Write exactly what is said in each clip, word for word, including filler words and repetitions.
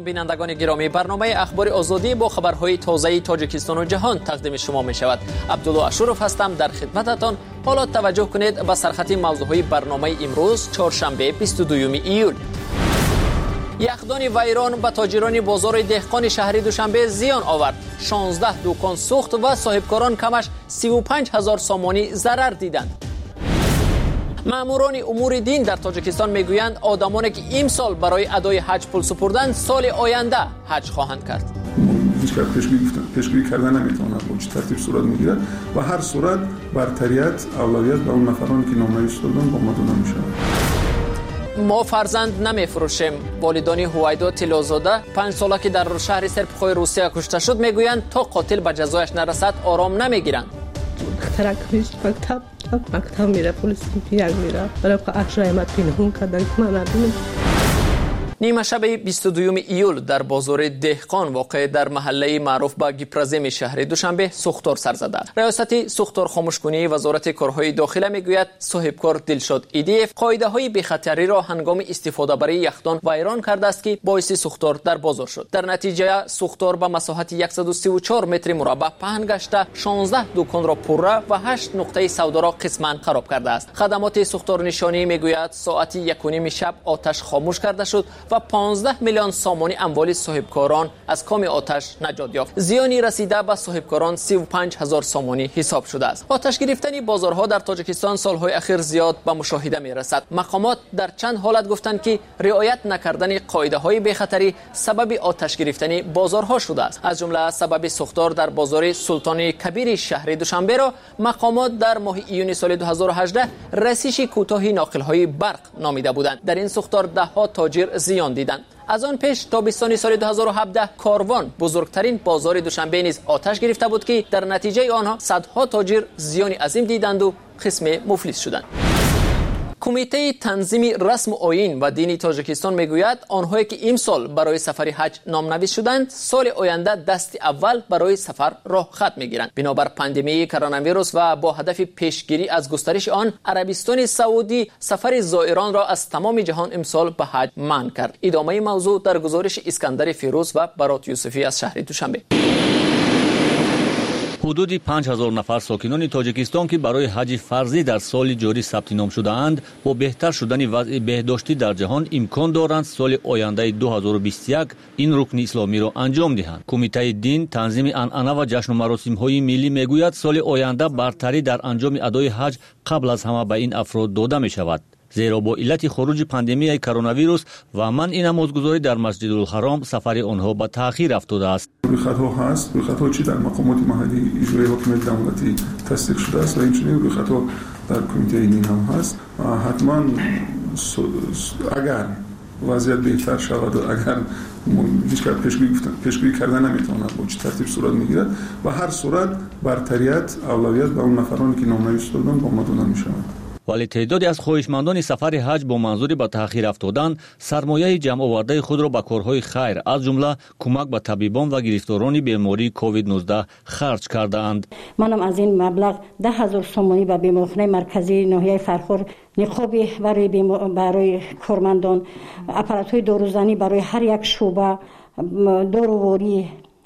سلام بینندگان گرامی، برنامه اخبار آزادی با خبرهای تازه تاجیکستان و جهان تقدیم شما می شود. عبدالله اشرف هستم در خدمتتان. حالا توجه کنید به سرخط موضوعهای برنامه امروز چهارشنبه بیست و دوم ایول. یخدان ویران به تاجران بازار دهقان شهری دوشنبه زیان آورد. شانزده دکان سوخت و صاحبکاران کمش سی و پنج هزار سامانی ضرر دیدند. ماموران امور دین در تاجیکستان میگویند آدمانی که امسال برای ادای حج پول سپردند سال آینده حج خواهند کرد. هیچ کار پیشگویی کردن نمیتونه با چه ترتیب صورت میگیره و هر صورت برتریت اولویت به اون نفرانی که نامنویس شدن با ما داده میشه. ما فرزند نمیفروشیم. والدان هویدا تلازاده پنج ساله که در شهر سرپخوی روسیه کشته شد میگویند تا قاتل به جزایش نرسد آرام نمیگیرند. ترک میشه مکتب مکتب میره پلیس پیاگ میره برای که اشرای ما پینهون کردن که من نبینم. نیمه شب بیست و دوم ایول در بازار دهقان واقع در محله معروف به گیپرزم شهر دوشنبه سوختار سر زده. ریاست سوختار خاموشکنی وزارت کارهای داخله میگوید صاحبکار دلشاد ایدیف قاعده های بی‌خطری را هنگام استفاده برای یخدان ویران کرده است که باعث سوختار در بازار شد. در نتیجه سوختار به مساحت صد و سی و چهار متر مربع پهن گشته شانزده دکان را پره و هشت نقطه سودا را قسما خراب کرده است. خدمات سوختار نشانی میگوید ساعت یک و نیم شب آتش خاموش کرده شد و پانزده میلیون سامانی اموال صاحبکاران از کام آتش نجات یافت. زیانی رسیده به صاحبکاران سی و پنج هزار سامانی حساب شده است. آتش گرفتن بازارها در تاجیکستان سالهای اخیر زیاد به مشاهده می رسد. مقامات در چند حالت گفتند که رعایت نکردن قاعده های بی‌خطری سبب آتش گرفتن بازارها شده است. از جمله سبب سوختار در بازار سلطان کبیر شهر دوشنبه را مقامات در ماه ایون سال دو هزار و هجده رسیش کوتاه ناقل های برق نامیده بودند. در این سوختار ده ها تاجر زیان دیدند. از آن پیش تابستان سال دو هزار و هفده کاروان بزرگترین بازار دوشنبه نیز آتش گرفته بود که در نتیجه آنها صدها تاجر زیان عظیم دیدند و قسم مفلس شدند. کمیته تنظیم رسم و آیین و دینی تاجیکستان میگوید آنهایی که امسال برای سفر حج نامنویس شدند سال آینده دست اول برای سفر راه خط میگیرند. بنابر پاندمی کرونا ویروس و با هدف پیشگیری از گسترش آن عربستان سعودی سفر زائران را از تمام جهان امسال به حج منع کرد. ادامه موضوع در گزارش اسکندر فیروز و برات یوسفی از شهر دوشنبه. حدود پنج هزار نفر ساکنان تاجیکستان که برای حج فرضی در سال جاری ثبت نام شده اند با بهتر شدن وضع بهداشتی در جهان امکان دارند سال آینده دو هزار و بیست و یک این رکن اسلامی را انجام دهند. کمیته دین تنظیم عنعنه و جشن و مراسم های ملی میگوید سال آینده برتری در انجام ادای حج قبل از همه به این افراد داده می شود، زیرا با علت خروج پاندمی کرونا ویروس و منع نمازگزاری در مسجد الحرام سفر آنها به تأخیر افتاده است. روی خطا هست، روی خطا چی در مقامات محلی اجرای حکومت دولتی تصدیق شده است و اینچنین روی خطا در کمیته دین هم هست. حتما اگر وضعیت بهتر شود و اگر هیچ کار پیشگویی کردن نمیتونه با چه ترتیب صورت میگیره و هر صورت برتریت اولویت به اون نفرانی که نامنویس شدن با ما داده میشود. ولی تعدادی از خواهشمندان سفر حج با منظور به تأخیر افتادن سرمایه جمع آورده خود را به کارهای خیر از جمله کمک به طبیبان و گرفتاران بیماری کووید نوزده خرج کرده اند. منم از این مبلغ ده هزار سومانی به بیمارخانه مرکزی ناحیه فرخور نقابی برای برای کارمندان، اپاراتوی داروزنی برای هر یک شعبه، داروواری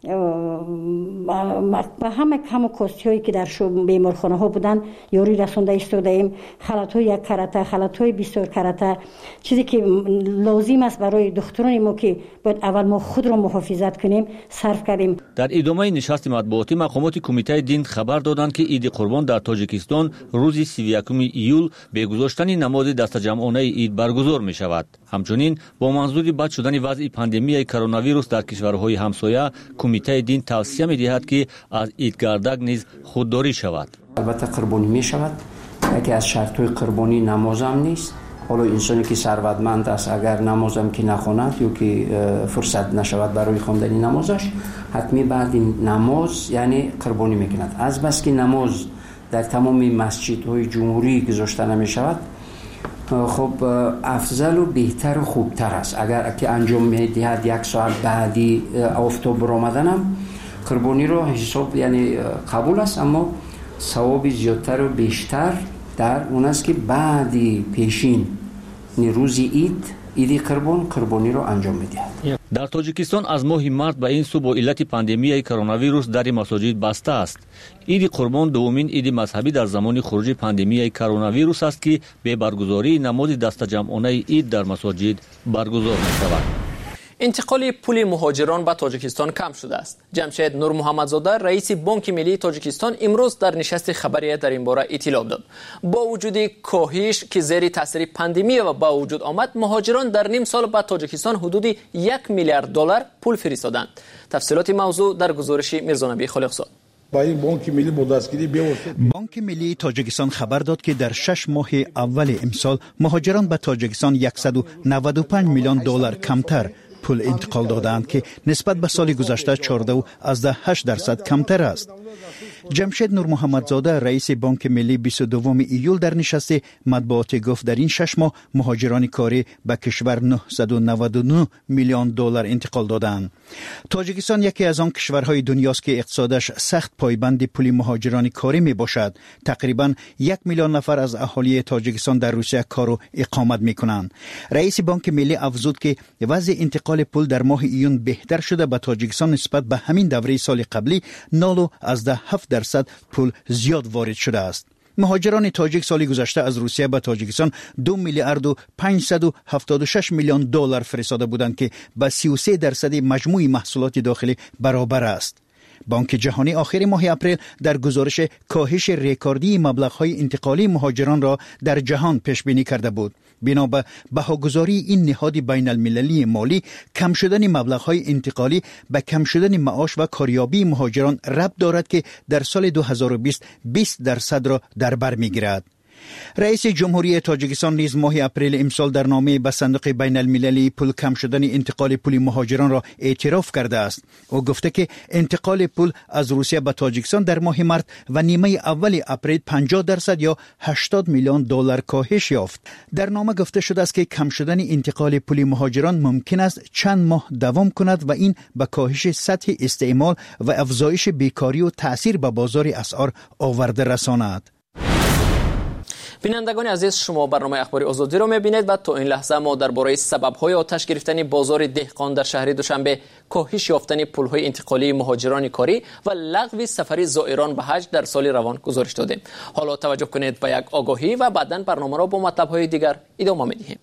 با همه کم و کاستی هایی که در بیمارخانه ها بودن یاری رسونده ایستاده ایم. خلط های یک کرته، خلط های بیستار کرته، چیزی که لازم است برای دختران ما که باید اول ما خود را محافظت کنیم صرف کردیم. در ادامه نشست مطبوعاتی مقامات کمیته دین خبر دادند که عید قربان در تاجیکستان روز سی و یکم ایول به گذاشتن نماز دست جمعانه عید برگزار می شود. همچنین با منظور بد شدن وضع پاندمی کرونا ویروس در کشورهای همسایه کمیته دین توصیه می دهد که از عیدگردک نیز خودداری شود. البته قربانی می شود، یکی از شرط‌های قربانی نماز هم نیست. حالا انسانی که ثروتمند است اگر نماز هم که نخواند یا که فرصت نشود برای خواندن نمازش حتمی بعد این نماز یعنی قربانی میکند. از بس که نماز در تمام مسجدهای جمهوری گذاشته نمی شود، خب افضل و بهتر و خوبتر است اگر که انجام میدهد یک ساعت بعدی آفتاب برآمدنم قربانی رو حساب یعنی قبول است، اما ثواب زیادتر و بیشتر در اون است که بعدی پیشین روز عید عید قربان قربانی رو انجام میدهد. در تاجیکستان از ماه مارس به این سو با علت پاندمی کرونا ویروس در مساجد بسته است. عید قربان دومین عید مذهبی در زمان خروج پاندمی کرونا ویروس است که به برگزاری نماز دست جمعانه عید در مساجد برگزار می‌شود. انتقال پول مهاجران به تاجیکستان کم شده است. جمشید نور محمدزاده رئیس بانک ملی تاجیکستان امروز در نشست خبری در این باره اطلاع داد. با وجود کاهش که زیر تاثیر پاندمی و با وجود آمد، مهاجران در نیم سال به تاجیکستان حدود یک میلیارد دلار پول فرستادند. تفصیلات موضوع در گزارش میرزانبی خالقزاد. بانک ملی تاجیکستان خبر داد که در شش ماه اول امسال مهاجران به تاجیکستان صد و نود و پنج میلیون دلار کمتر پول انتقال دادند که نسبت به سال گذشته چهارده و هشت درصد کمتر است. جمشید نور محمدزاده رئیس بانک ملی بیست و دوم ایول در نشست مطبوعاتی گفت در این شش ماه مهاجران کاری به کشور نهصد و نود و نه میلیون دلار انتقال دادند. تاجیکستان یکی از آن کشورهای دنیاست که اقتصادش سخت پایبند پول مهاجران کاری می باشد. تقریبا یک میلیون نفر از اهالی تاجیکستان در روسیه کار و اقامت می کنند. رئیس بانک ملی افزود که وضع انتقال پول در ماه ایون بهتر شده. به تاجیکستان نسبت به همین دوره سال قبلی نود و هفت درصد پول زیاد وارد شده است. مهاجران تاجیک سال گذشته از روسیه به تاجیکستان دو میلیارد و پانصد و هفتاد و شش میلیون دلار فرستاده بودند که به سی و سه درصد مجموع محصولات داخلی برابر است. بانک جهانی آخر ماه اپریل در گزارش کاهش رکوردی مبلغ‌های انتقالی مهاجران را در جهان پیش بینی کرده بود. بنا به بهاگذاری این نهاد بین المللی مالی، کم شدن مبلغ‌های انتقالی به کم شدن معاش و کاریابی مهاجران ربط دارد که در سال دو هزار و بیست بیست درصد را در بر می‌گیرد. رئیس جمهوری تاجیکستان نیز ماه اپریل امسال در نامه به صندوق بین المللی پول کم شدن انتقال پول مهاجران را اعتراف کرده است. او گفته که انتقال پول از روسیه به تاجیکستان در ماه مارس و نیمه اول اپریل پنجاه درصد یا هشتاد میلیون دلار کاهش یافت. در نامه گفته شده است که کم شدن انتقال پول مهاجران ممکن است چند ماه دوام کند و این به کاهش سطح استعمال و افزایش بیکاری و تأثیر به بازار اسعار آورده رساند. بینندگان عزیز، شما برنامه اخباری آزادی را می‌بینید و تا این لحظه ما درباره سبب‌های آتش گرفتن بازار دهقان در شهر دوشنبه، کاهش یافتن پول‌های انتقالی مهاجران کاری و لغو سفر زائران به حج در سال روان گزارش دادیم. حالا توجه کنید به یک آگاهی و بعداً برنامه را با مطلب‌های دیگر ادامه می‌دهیم.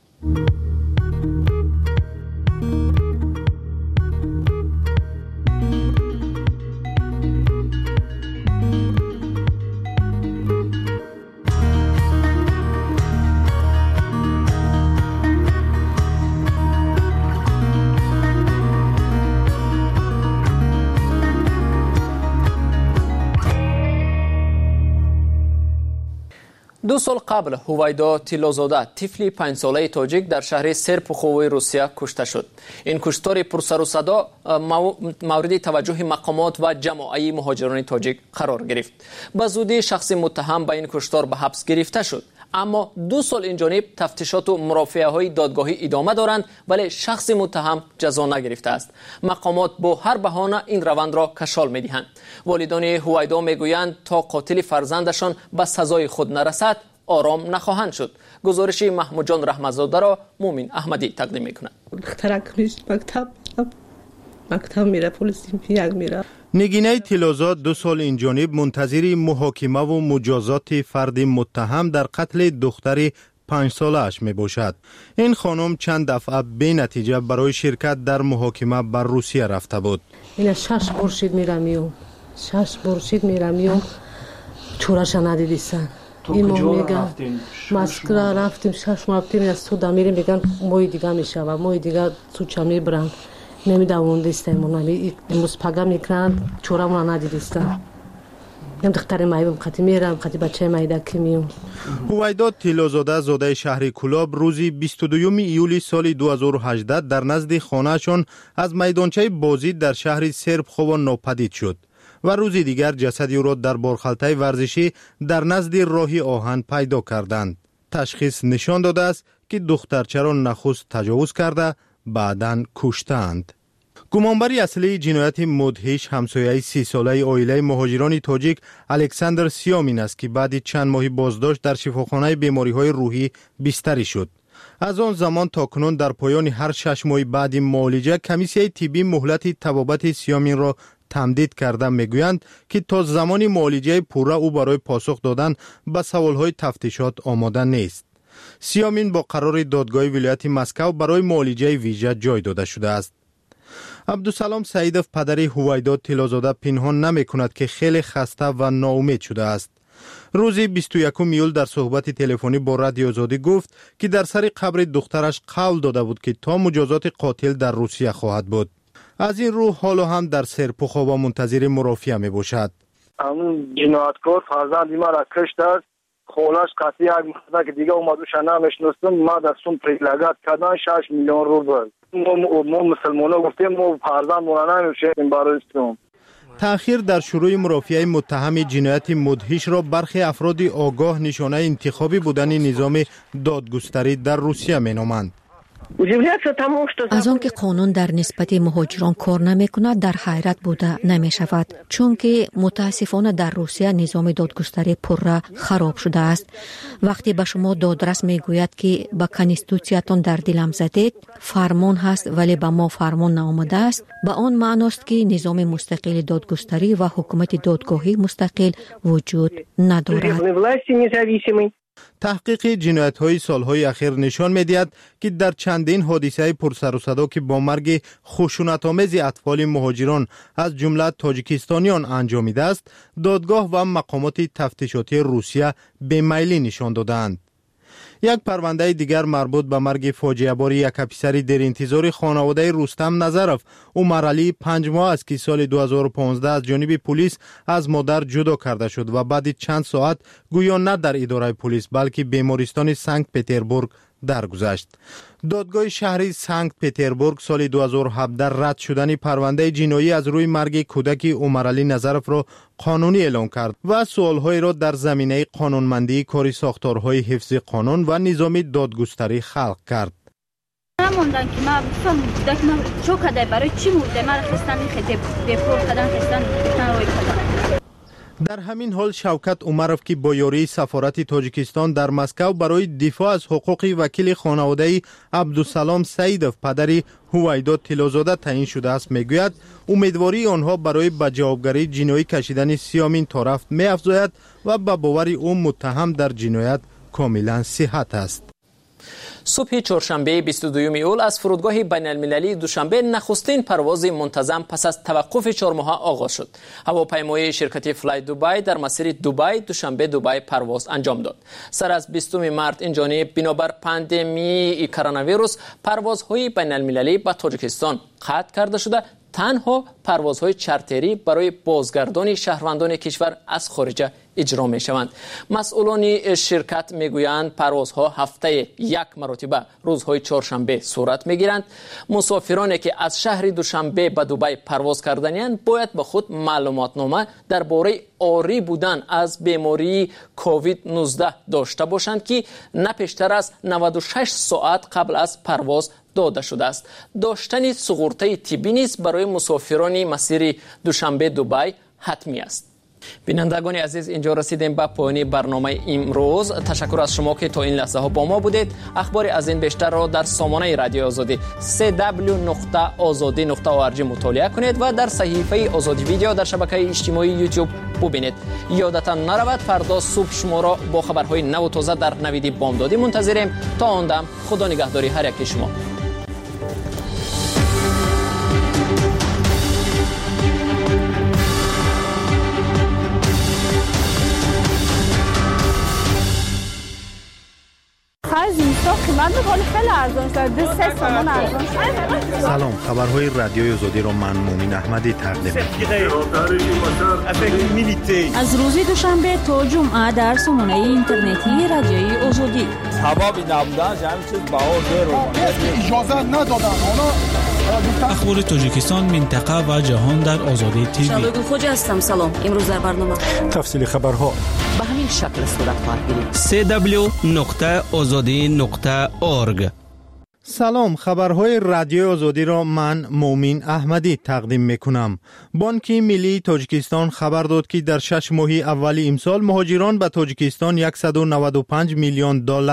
دو سال قبل هویدا تیلوزاده طفلی پنج ساله تاجیک در شهر سرپخوی روسیه کشته شد. این کشتار پرسر و صدا مورد توجه مقامات و جماعی مهاجران تاجیک قرار گرفت. به زودی شخص متهم به این کشتار به حبس گرفته شد. اما دو سال این جانب تفتیشات و مرافعه های دادگاهی ادامه دارند، ولی شخص متهم جزا نگرفته است. مقامات با هر بهانه این روند را کشال می‌دهند. والدان هویدا میگویند تا قاتل فرزندشان به سزای خود نرسد آرام نخواهند شد. گزارش محمود جان رحمتزاده را مومن احمدی تقدیم می‌کند. ترک میشه مکتب مکتب میره پلیس پیاگ میره. نگینه تیلوزاد دو سال این جانب منتظر محاکمه و مجازات فرد متهم در قتل دختر پنج ساله اش می باشد. این خانم چند دفعه به نتیجه برای شرکت در محاکمه بر روسیه رفته بود. این شش برشید میرمیوم شش برشید میرمیوم چورش ندیدیستن. این ما میگن مسکرا رفتیم شش ماه رفتیم از تو دمیریم میگن موی دیگه میشه و موی دیگه تو چه میبرن نمیدونم دیستم نمی امروز پگا میکنن چورامون ندیدیستن. نم دختر مایم خاطی میرم خاطی بچه مایدا کی میوم. هویدا تیلوزاده زاده شهر کلاب روزی بیست و دوم ایولی سال دو هزار و هجده در نزد خانه‌شان از میدانچه بازی در شهر سرپخو ناپدید شد و روزی دیگر جسدی او را در بارخلطه ورزشی در نزد راه آهن پیدا کردند. تشخیص نشان داده است که دخترچه را نخست تجاوز کرده بعداً کشتند. گمانبری اصلی جنایت مدهش همسایه سی ساله عائله مهاجران تاجیک الکساندر سیامین است که بعد چند ماه بازداشت در شفاخانه بیماری‌های روحی بستری شد. از آن زمان تا کنون در پایان هر شش ماه بعد معالجه کمیسیه طبی مهلت طبابت سیامین را تمدید کرده. میگویند که تا زمانی معالجه پوره او برای پاسخ دادن به سوالهای تفتیشات آماده نیست. سیامین با قرار دادگاه ولایت مسکو برای معالجه ویژه جای داده شده است. عبدالسلام سعیدов پدر هویدا طلازاده پنهان نمی کند که خیلی خسته و ناامید شده است. روز بیست و یکم ایول در صحبت تلفنی با رادیو آزادی گفت که در سر قبر دخترش قول داده بود که تا مجازات قاتل در روسیه خواهد بود. از این رو حالا هم در سرپوخاوا منتظر مرافعه می باشد. همون جنایتکار فرزند ما را کشت است. خولش قطعی یک مخدر که دیگه اومدوش نمیشنستم. ما در سوم پریلگات کردن شش میلیون روبل. ما مسلمانه گفتیم ما فرزند مونه نمیشیم برای اسلام. تأخیر در شروع مرافعه متهم جنایت مدهش را برخی افراد آگاه نشانه انتخابی بودن نظام دادگستری در روسیه مینامند. از آنکه قانون در نسبت مهاجران کار نمی کند در حیرت بوده نمی شود، چون که متاسفانه در روسیه نظام دادگستری پرره خراب شده است. وقتی به شما دادرس می گوید که با کانستیتوسیاتون در دلم زدید، فرمان هست ولی به ما فرمان نآمده است، به آن معنی است که نظام مستقل دادگستری و حکومت دادگاهی مستقل وجود ندارد. تحقیق جنایت‌های سالهای اخیر نشان می‌دهد که در چندین حادثه پرسر و صدا که با مرگ خشونت‌آمیز اطفال مهاجران از جمله تاجیکستانیان انجامیده است، دادگاه و مقامات تفتیشاتی روسیه بی‌میلی نشان دادند. یک پرونده دیگر مربوط به مرگ فاجعه بار یک پسر در انتظار خانواده رستم نظرف عمر علی پنج ماه است که سال دو هزار و پانزده از جانب پلیس از مادر جدا کرده شد و بعد چند ساعت گویا نه در اداره پلیس بلکه بیمارستان سنت پترزبورگ درگذشت. دادگاه شهری سنت پترزبورگ سال دو هزار و هفده رد شدن پرونده جنایی از روی مرگ کودک عمر علی نظرف را قانونی اعلام کرد و سوالهای را در زمینه قانونمندی کار ساختارهای حفظ قانون و نظام دادگستری خلق کرد. نموندن که ما بفهم چو کده برای چی مرده مرا خستن خطه بپور کدن خستن روی کدن. در همین حال شوکت عمرف که با یاری سفارت تاجیکستان در مسکو برای دفاع از حقوق وکیل خانواده عبدالسلام سعیدov پدر هویدا طلازاده تعیین شده است میگوید امیدواری آنها برای به جوابگری جنایی کشیدن سیامین طرف می‌افزاید و به باور او متهم در جنایت کاملا صحت است. صبح چهارشنبه بیست و دوم ایول از فرودگاه بین المللی دوشنبه نخستین پرواز منتظم پس از توقف چهار ماهه آغاز شد. هواپیمای شرکت فلای دوبای در مسیر دوبای دوشنبه دوبای پرواز انجام داد. سر از بیستم مارس این جانب بنابر پاندمی کرونا ویروس پروازهای بین المللی به تاجیکستان قطع کرده شده. تنها پروازهای چارتری برای بازگردان شهروندان کشور از خارج اجرا می شوند. مسئولان شرکت می گویند پروازها هفته یک مرتبه روزهای چهارشنبه صورت می گیرند. مسافرانی که از شهر دوشنبه به دوبای پرواز کردنیند باید به خود معلوماتنامه درباره آری بودن از بیماری کووید نوزده داشته باشند که نه بیشتر از نود و شش ساعت قبل از پرواز داده شده است. داشتن سغورته طبی نیز برای مسافران مسیر دوشنبه دوبای حتمی است. بینندگان عزیز، اینجا رسیدیم به پایان برنامه امروز. تشکر از شما که تا این لحظه ها با ما بودید. اخبار از این بیشتر را در سامانه رادیو آزادی سه دبلیو نقطه آزادی نقطه او ار جی مطالعه کنید و در صحیفه آزادی ویدیو در شبکه اجتماعی یوتیوب ببینید. یادتان نرود فردا صبح شما را با خبرهای نو و تازه در نویدی بامدادی منتظریم. تا آن دم خدا نگهداری هر یک شما. سلام، خبرهای رادیوی آزادی را من مومین احمدی تقدیم می‌کنم. از روز دوشنبه تا جمعه در سامانه اینترنتی رادیوی آزادی. سبب نبودن همین چیز باور رو اجازه ندادن. اخبار تاجیکستان، منطقه و جهان در آزادی تیوی. شالوی خوج هستم. سلام. امروز در برنامه تفصیل خبرها به همین شکل صورت خواهد گرفت. سه دبلیو نقطه آزادی نقطه اورگ. سلام، خبرهای رادیو آزادی را من مومین احمدی تقدیم میکنم. بانک ملی تاجیکستان خبر داد که در شش ماه اول امسال مهاجران به تاجیکستان صد و نود و پنج میلیون دلار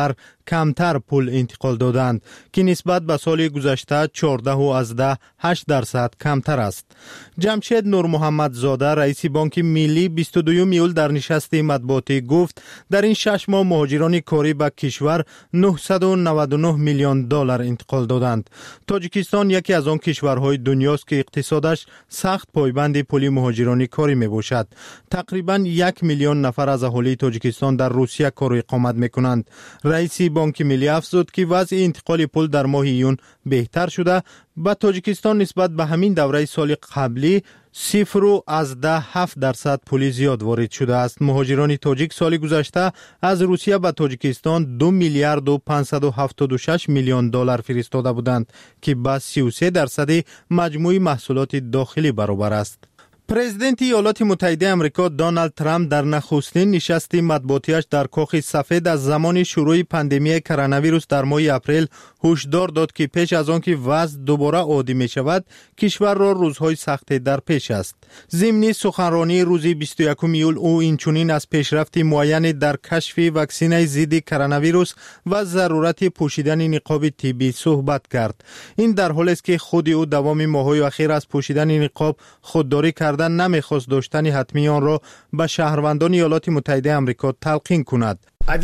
کمتر پول انتقال دادند که نسبت به سال گذشته چهارده و از ده هشت درصد کمتر است. جمشید نور محمد زاده رئیس بانک ملی بیست و دوم ایول در نشست مطبوعاتی گفت در این شش ماه مهاجران کاری به کشور نهصد و نود و نه میلیون دلار انتقال دادند. تاجیکستان یکی از آن کشورهای دنیاست که اقتصادش سخت پایبند پول مهاجران کاری می باشد. تقریباً یک میلیون نفر از اهالی تاجیکستان در روسیه کار و اقامت میکنند. رئیس بانک ملی افزود که وضع انتقال پول در ماه ایون بهتر شده. با تاجیکستان نسبت به همین دوره سال قبلی صفر و از ده هفت درصد پول زیاد وارد شده است. مهاجران تاجیک سال گذشته از روسیه به تاجیکستان دو میلیارد و پانصد و هفتاد و شش میلیون دلار فرستاده بودند که با سی و سه درصد مجموع محصولات داخلی برابر است. پرزیدنت ایالات متحده آمریکا دونالد ترامپ در نخستین نشست مطبوعاتیش در کاخ سفید از زمان شروع پاندمی کرونا ویروس در ماه اپریل هشدار داد که پیش از آن که وضع دوباره عادی می شود کشور را روزهای سختی در پیش است. ضمن سخنرانی روز بیست و یکم ایول او اینچنین از پیشرفت معین در کشف واکسن ضد کرونا ویروس و ضرورت پوشیدن نقاب طبی صحبت کرد. این در حالی است که خود او دوام ماه‌های اخیر از پوشیدن نقاب خودداری کرد نمیخواست داشتن حتمی آن را به شهروندان ایالات متحده آمریکا تلقین کند.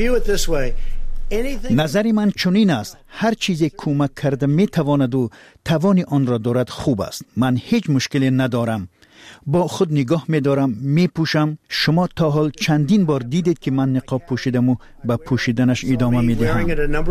نظر من چنین است، هر چیزی کمک کرده می تواند و توان آن را دارد خوب است. من هیچ مشکلی ندارم، با خود نگاه می دارم، می پوشم. شما تا حال چندین بار دیدید که من نقاب پوشیدم و به پوشیدنش ادامه می دهم.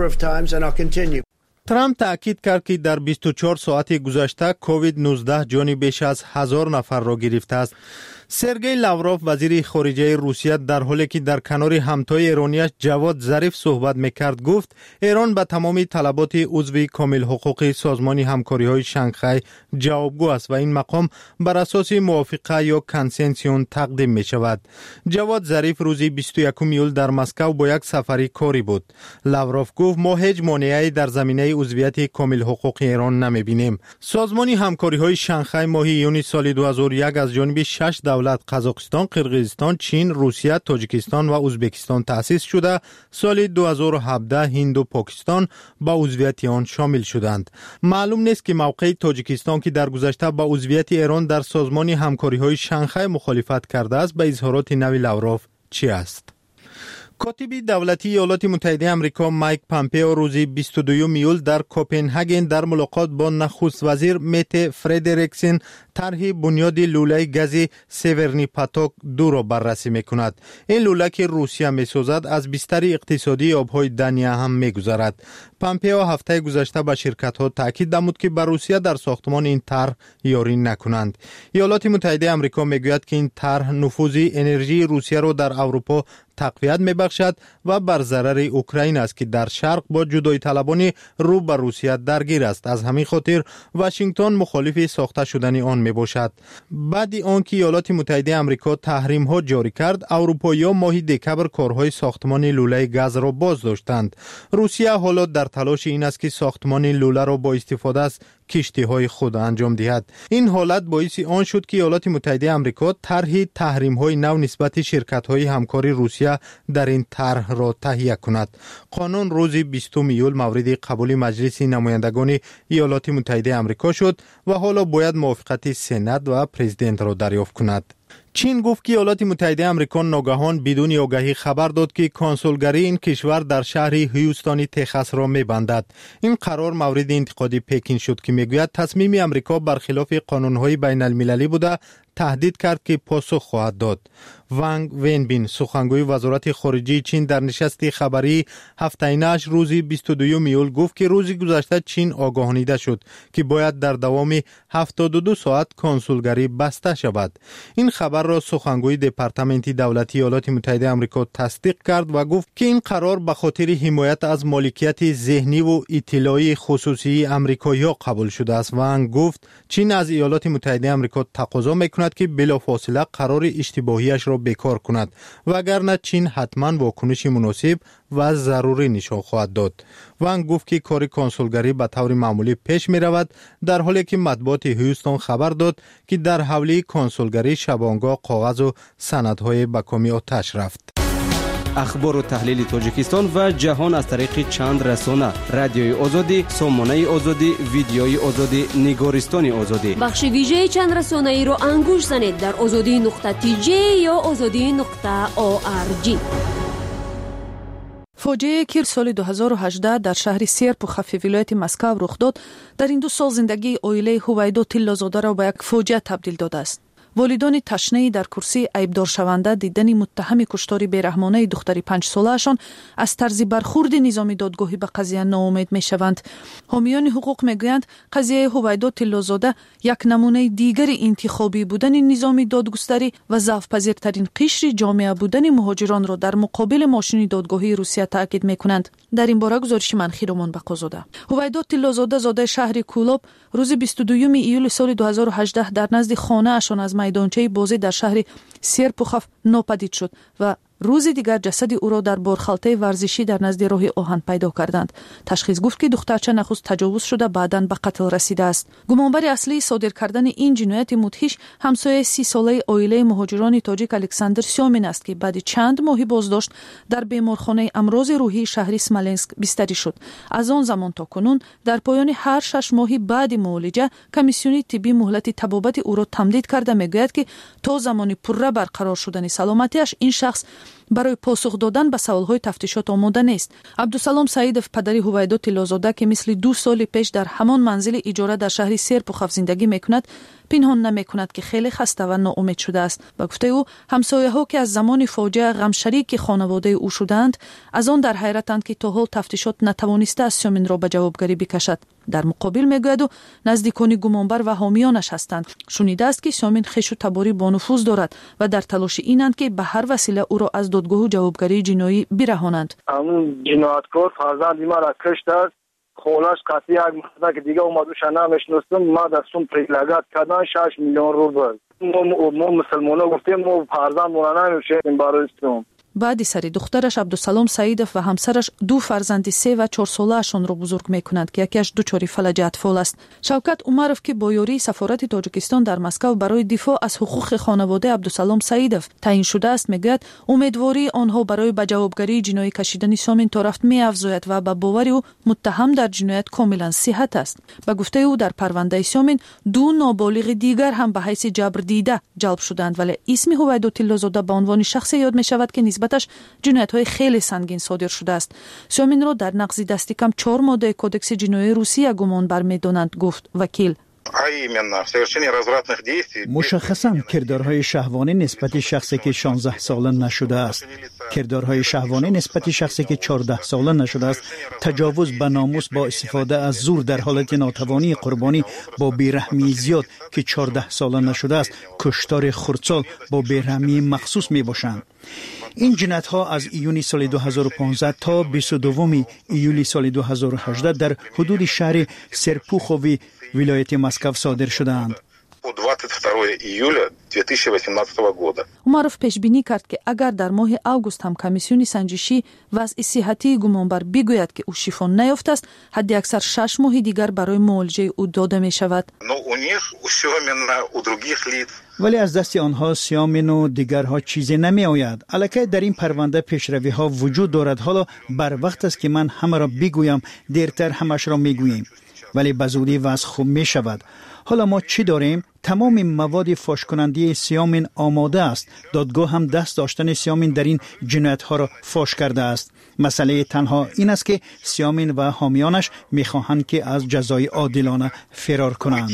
ترامپ تأکید کرد که در بیست و چهار ساعت گذشته کووید نوزده جان بیش از هزار نفر را گرفته است. سرگئی لاوروف وزیر خارجه روسیه در حالی که در کنار همتای ایرانیش جواد ظریف صحبت میکرد گفت ایران به تمام طلبات عضو کامل حقوق سازمان همکاری های شانگهای جوابگو است و این مقام بر اساس موافقه یا کنسنسیون تقدیم می شود. جواد ظریف روز بیست و یکم ایول در مسکو با یک سفری کاری بود. لاوروف گفت ما هیچ مانعی در زمینه عضویت کامل حقوق ایران نمی بینیم. سازمان همکاری های شانگهای ماه یونیو سال دو هزار و یک از جانب شش دولت قزاقستان، قرقیزستان، چین، روسیه، تاجیکستان و ازبکستان تأسیس شده. سال دو هزار و هفده هند و پاکستان با عضویت آن شامل شدند. معلوم نیست که موقع تاجیکستان که در گذشته با عضویت ایران در سازمان همکاری های شانگهای مخالفت کرده است به اظهارات نوی لاوروف چی است؟ کاتب دولتی ایالات متحده آمریکا مایک پامپئو روز بیست و دوم ایول در کوپنهاگن در ملاقات با نخست وزیر مت فردریکسن طرح بنیاد لوله گاز سیورنی پاتوک دو را بررسی میکند. این لوله که روسیه میسازد از بستر اقتصادی آبهای دنیا هم میگذرد. پامپئو هفته گذشته به شرکت ها تاکید نمود که بر روسیه در ساختمان این طرح یاری نکنند. ایالات متحده آمریکا میگوید که این طرح نفوذ انرژی روسیه را در اروپا تقویت میبخشد و بر ضرر اوکراین است که در شرق با جدایی طلبانی رو به روسیه درگیر است. از همین خاطر واشنگتن مخالف ساخته شدن آن میباشد. بعد آنکه ایالات متحده آمریکا تحریم ها جاری کرد، اروپایی‌ها ماه دکبر کارهای ساختمان لوله گاز را باز داشتند. روسیه حالا در تلاش این است که ساختمان لوله را با استفاده از کشتی های خود انجام دهد. این حالت باعث آن شد که ایالات متحده آمریکا طرح تحریم های نو نسبت شرکت های همکاری روسیه در این طرح را تهیه کند. قانون روز بیستم ایول مورد قبول مجلس نمایندگان ایالات متحده آمریکا شد و حالا باید موافقت سنا و پرزیدنت را دریافت کند. چین گفت که ایالات متحده آمریکا ناگهان بدون آگاهی خبر داد که کنسولگری این کشور در شهر هیوستن تگزاس را می‌بندد. این قرار مورد انتقاد پکین شد که میگوید تصمیم آمریکا برخلاف قانون‌های بین المللی بوده، تهدید کرد که پاسخ خواهد داد. وانگ وینبین سخنگوی وزارت خارجه چین در نشست خبری هفتگینه‌اش روز بیست و دوم ایول گفت که روز گذشته چین آگاهانیده شد که باید در دوام هفتاد و دو ساعت کنسولگری بسته شود. این خبر را سخنگوی دپارتمنت دولتی ایالات متحده آمریکا تصدیق کرد و گفت که این قرار به خاطر حمایت از مالکیت ذهنی و اطلاعی خصوصی آمریکایی‌ها قبول شده است. وانگ گفت چین از ایالات متحده آمریکا تقاضا می‌کند که بلافاصله قرار اشتباهیش را بکار کند وگرنه چین حتما واکنش مناسب و ضروری نشان خواهد داد. وانگ گفت که کار کنسولگری به طور معمولی پیش می رود، در حالی که مطبوعات هیوستن خبر داد که در حوله کنسولگری شبانگاه کاغذ و سندهای به کامی آتش رفت. اخبار و تحلیل تاجیکستان و جهان از طریق چند رسانه: رادیوی آزادی، سامانه آزادی، ویدیوی آزادی، نگارستان آزادی. بخش ویژه چند رسانه ای را انگوش زنید در آزادی نقطه تی جی یا آزادی نقطه او آر جی. فاجعه که سال دو هزار و هجده در شهر سیرپوخف ولایت مسکو رخ داد، در این دو سال زندگی عائله هویدا تیلازاده را به یک فاجعه تبدیل داده است. والدان تشنه‌ای در کرسی عیبدار شونده دیدن متهم کشتار بیرحمانه دختری پنج ساله‌شان از طرز برخورد نظام دادگاهی به قضیه ناامید می‌شوند. حامیان حقوق می‌گویند قضیه هویدا تیلازاده یک نمونه دیگر انتخابی بودن نظام دادگستری و ضعف‌پذیرترین قشر جامعه بودن مهاجران را در مقابل ماشین دادگاهی روسیه تاکید می‌کنند. در این باره گزارش منخی رمان بقازاده. هویدا تیلازاده زاده شهر کولوب روز بیست و دوم ایول سال دو هزار و هجده در نزد خانه‌اشان از میدانچه بازی در شهر سیرپوخف ناپدید شد و روز دیگر جسد او را در بارخالته ورزشی در نزد راه آهن پیدا کردند. تشخیص گفت که دخترچه نخست تجاوز شده بعداً به قتل رسیده است. گمانبر اصلی صادر کردن این جنایت مدهش همسایه سی ساله عائله مهاجران تاجیک الکساندر سیامین است که بعد چند ماه بازداشت در بیمارخانه امراض روحی شهر اسمالنسک بستری شد. از آن زمان تا کنون در پایان هر شش ماه بعد معالجه کمیسیون طبی مهلت طبابت او را تمدید کرده میگوید که تا زمان پره برقرار شدن سلامتیش این شخص برای پاسخ دادن به سوالهای تفتیشات آماده نیست. عبدالسلام سعیدов پدری هویدا تیلازاده که مثل دو سال پیش در همان منزل اجاره در شهر سیرپوخف زندگی میکند پنهان نمیکند که خیلی خسته و ناامید شده است. با گفته او همسایه ها که از زمان فاجعه غم شریک خانواده او شدند از آن در حیرتند که تا حال تفتیشات نتوانسته از سیامین را به جوابگری بکشد. در مقابل میگوید و نزدیکان گمانبر و حامیانش هستند. شنیده است که سیامین خویش و تباری با نفوذ دارد و در تلاش اینند که به هر وسیله او را از دادگاه و جوابگری جنایی برهانند. همون جنایتکار فرزند ما را کشت است. خولش قطعی یک مخزن که دیگه اومدوش نمیشنستم ما دستون پریلگت کردن شش میلیون روبل. ما مسلمان ها گفتیم ما فرزند مونه نمیشیم برای اسلام. بعد سر دخترش عبدالسلام سعیدов و همسرش دو فرزند سه و چهار ساله اشان را بزرگ میکنند که یکیش دچار فلج اطفال است. شوکت عمرov که با یاری سفارت تاجیکستان در مسکو برای دفاع از حقوق خانواده عبدالسلام سعیدov تعیین شده است میگوید امیدواری آنها برای به جوابگری جنایی کشیدن سیامین تا رفت میافزاید و به باور او متهم در جنایت کاملا صحت است. به گفته او در پرونده سیامین دو نابالغ دیگر هم به حیث جبر دیده جلب شدند ولی اسم هویدا تیلازاده به عنوان شخصی یاد میشود که نسبتش جنایت‌های خیلی سنگین صادر شده است. سیامین را در نقض دستی کم چهار ماده کودکس جنایی روسیه گمان برمی‌دانند گفت وکیل. مشخصاً کردارهای شهوانی نسبت شخصی که شانزده ساله نشده است، کردارهای شهوانی نسبت شخصی که چهارده ساله نشده است، تجاوز به ناموس با استفاده از زور در حالت ناتوانی قربانی با بیرحمی زیاد که چهارده ساله نشده است، کشتار خردسال با بیرحمی مخصوص می باشند. این جنایت ها از ایونی سال دو هزار و پانزده تا بیست و دو ایولی سال دو هزار و هجده در حدود شهر سرپوخوی ولایت مسکو صادر شدند. عمرov پیش بینی کرد که اگر در ماه اوگوست هم کمیسیون سنجشی وضع صحتی گمانبر بگوید که او شفا نیافته است، حد اکثر شش ماه دیگر برای معالجه او داده می شود. ولی از دست آنها سیامین و دیگرها چیزی نمی آید. البته در این پرونده پیشروی ها وجود دارد. حالا بر وقت است که من همه را بگویم، دیرتر همش را می گوییم. ولی به زودی وضع خوب می شود. حالا ما چی داریم؟ تمام مواد فاش کننده سیامین آماده است. دادگاه هم دست داشتن سیامین در این جنایت ها را فاش کرده است. مسئله تنها این است که سیامین و حامیانش می خواهند که از جزای عادلانه فرار کنند.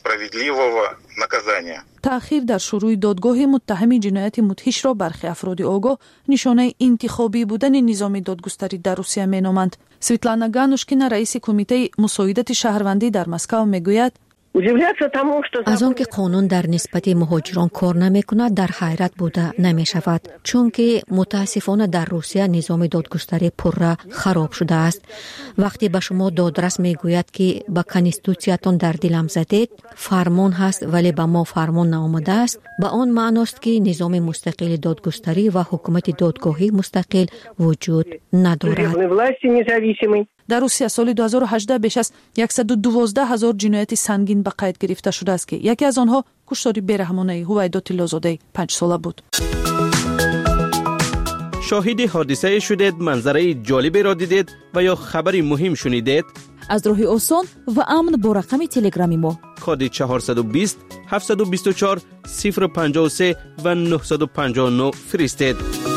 تأخیر در شروع دادگاه متهم جنایت مدهش را برخی افراد آگاه نشانه انتخابی بودن نظام دادگستری در روسیه می نامند. سویتلانا گانوشکینا رئیس کمیته مساعدت شهروندی در مسکو میگوید از آن که قانون در نسبت مهاجران کار نمی کند در حیرت بوده نمی شود، چون که متاسفانه در روسیه نظام دادگستری پره خراب شده است. وقتی به شما دادرس می گوید که با کانستیتوسیاتون در دلم زدید، فرمان هست ولی به ما فرمان نآمده است، به آن معناست که نظام مستقل دادگستری و حکومت دادگاهی مستقل وجود ندارد. در روسیه سال دو هزار و هجده بیش از صد و دوازده هزار جنایت سنگین به قید گرفته شده است که یکی از آنها کشتار بیرحمانه هویدا تیلازاده پنج ساله بود. شاهد حادثه شدید، منظره جالبی را دیدید و یا خبری مهم شنیدید؟ از راه آسان و امن با رقم تلگرامی ما کد چهارصد و بیست هفتصد و بیست و چهار صفر پنجاه و سه و نهصد و پنجاه و نه فرستید.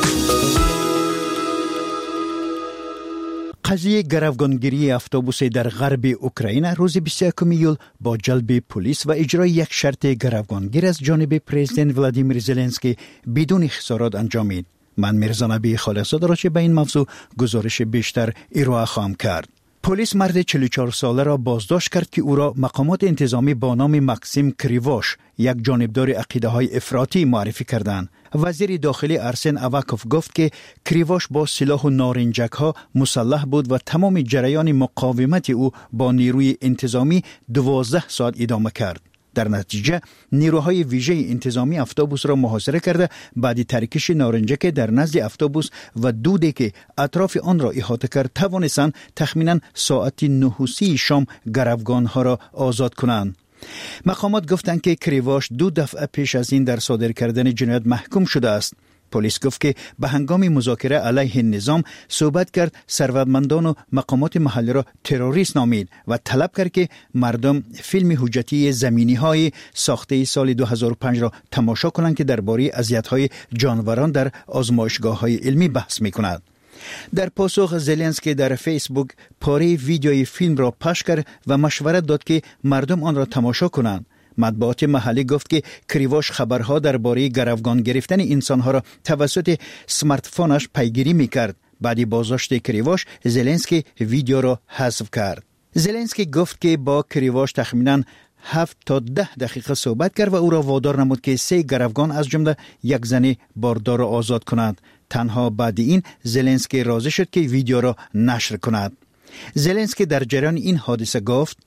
قضیه گروگانگیری اتوبوس در غرب اوکراین روز بیست و یکم ایول با جلب پلیس و اجرای یک شرط گروگانگیر از جانب پرزیدنت ولادیمیر زلنسکی بدون خسارات انجامید. من میرزا نبی خالقزاده را چه به این موضوع گزارش بیشتر ارائه خواهم کرد. پلیس مرد چهل و چهار ساله را بازداشت کرد که او را مقامات انتظامی با نام ماکسیم کریواش، یک جانبدار عقیده های افراطی، معرفی کردند. وزیر داخلی ارسن اواکوف گفت که کریواش با سلاح و نارنجک ها مسلح بود و تمام جریان مقاومت او با نیروی انتظامی دوازده ساعت ادامه کرد. در نتیجه نیروهای ویژه انتظامی اتوبوس را محاصره کرده بعد ترکش نارنجک در نزد اتوبوس و دودی که اطراف آن را احاطه کرد توانستند تخمینا ساعت نه و سی شام گروگان ها را آزاد کنند. مقامات گفتند که کریواش دو دفعه پیش از این در صادر کردن جنایت محکوم شده است. پلیس گفت که به هنگام مذاکره علیه نظام صحبت کرد، ثروتمندان و مقامات محلی را تروریست نامید و طلب کرد که مردم فیلم حجتی زمینی های ساخته سال دو هزار و پنج را تماشا کنند که درباره اذیت‌های جانوران در آزمایشگاه‌های علمی بحث می‌کند. در پاسخ زلنسکی در فیسبوک پاره ویدیوی فیلم را پخش کرد و مشورت داد که مردم آن را تماشا کنند. مطبوعات محلی گفت که کریواش خبرها درباره گروگان گرفتن انسانها را توسط سمارت فونش پیگیری میکرد. بعد بازداشت کریواش زلنسکی ویدیو را حذف کرد. زلنسکی گفت که با کریواش تخمینا هفت تا ده دقیقه صحبت کرد و او را وادار نمود که سه گروگان از جمله یک زن باردار را آزاد کند. تنها بعد این زلنسکی راضی شد که ویدیو را نشر کند. زلنسکی در جریان این حادثه گفت: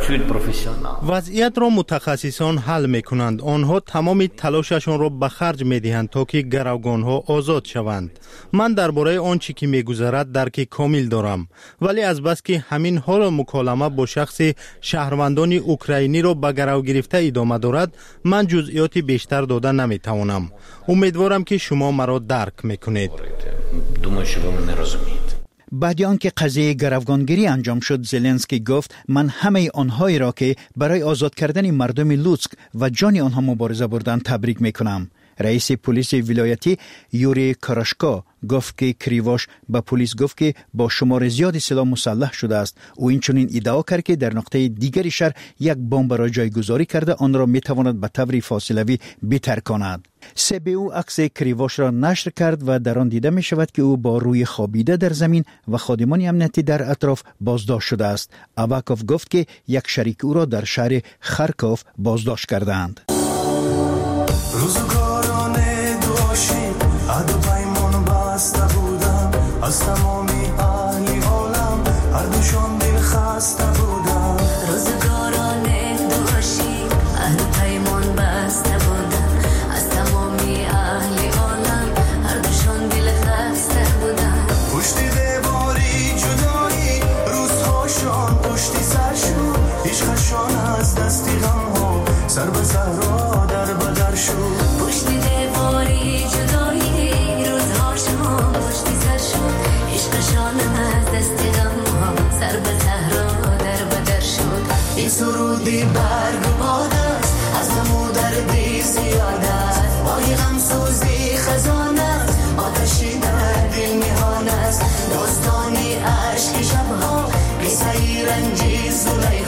وضعیت را متخصصان حل می کنند. آنها تمام تلاششان را به خرج می دهند تا که گروگان ها آزاد شوند. من درباره آنچه که می گذرد درک کامل دارم، ولی از بس که همین حال مکالمه با شخص شهروندان اوکراینی را به گرو گرفته ادامه دارد، من جزئیات بیشتر داده نمی توانم. امیدوارم که شما مرا درک می کنید. بعد آنکه قضیه گروگانگیری انجام شد، زلنسکی گفت: من همه آنهایی را که برای آزاد کردن مردم لوتسک و جان آنها مبارزه بردند تبریک میکنم. رئیس پلیس ولایتی یوری کاراشکا گفت که کریواش به پلیس گفت که با شمار زیادی سلاح مسلح شده است. او این چنین ادعا کرد که در نقطه دیگری شهر یک بمب را جایگذاری کرده آن را میتواند به طور فاصلوی بترکاند. سی بی او عکس کریواش را نشر کرد و در آن دیده می شود که او با روی خوابیده در زمین و خادمان امنیتی در اطراف بازداشت شده است. اواکوف گفت که یک شریک او را در شهر خارکوف بازداشت کردند. از تمامی اهل عالم هر دوشان دل خسته بودم. روزگاران دوشی اهل پیمان بسته بودم. از تمامی اهل عالم هر دوشان دل خسته بودم. پشت دیواری جدایی روزهاشان پشت سرشون، عشقشان از دستی غم ها سر به صحرا در بدر شد. پشت دیواری جدایی روزهاشان پشت سرشون، عشقشان از دست غم ها سر به صحرا در بدر شد. این سرودی برگ و باد است، از نمو دردی زیاد است. بای غم سوزی خزان است، آتشی در دل میهان است. داستانی عشق شبها قصه رنجی زلی